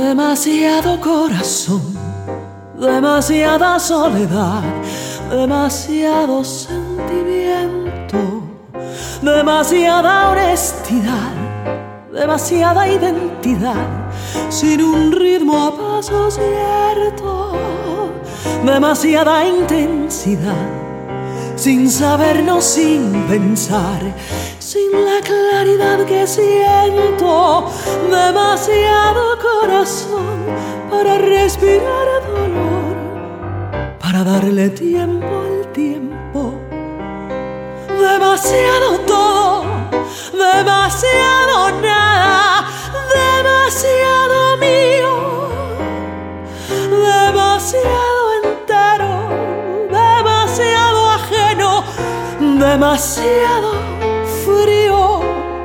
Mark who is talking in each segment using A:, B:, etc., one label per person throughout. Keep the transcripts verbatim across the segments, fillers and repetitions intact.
A: Demasiado corazón, demasiada soledad, demasiado sentimiento, demasiada honestidad, demasiada identidad, sin un ritmo a paso cierto, demasiada intensidad, sin sabernos, sin pensar, sin la claridad que siento, demasiado corazón para respirar dolor, para darle tiempo al tiempo, demasiado todo, demasiado nada, demasiado mío, demasiado entero, demasiado ajeno, demasiado frío,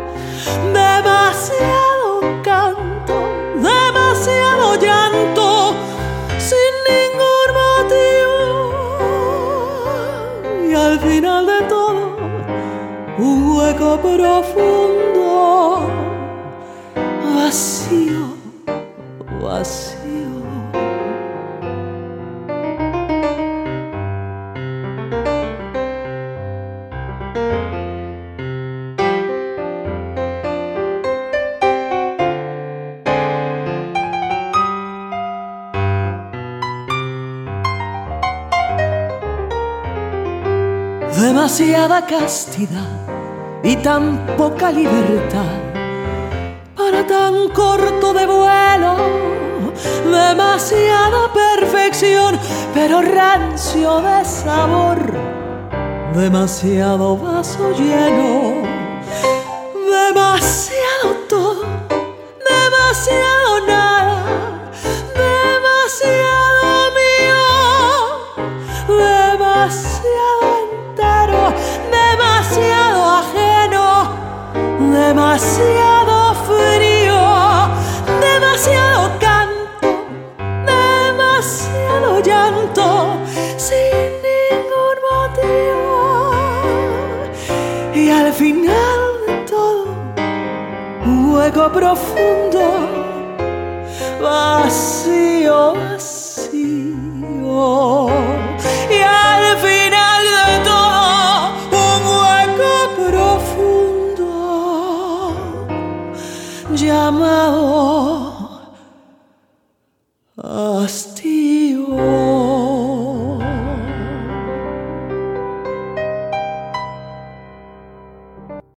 A: demasiado canto, demasiado llanto, sin ningún motivo, y al final de todo un hueco profundo, vacío, vacío. Demasiada castidad y tan poca libertad para tan corto de vuelo, demasiada perfección pero rancio de sabor, demasiado vaso lleno, demasiado todo, demasiado nada, demasiado mío, demasiado demasiado ajeno, demasiado frío, demasiado canto, demasiado llanto, sin ningún motivo, y al final de todo un hueco profundo, vacío, vacío.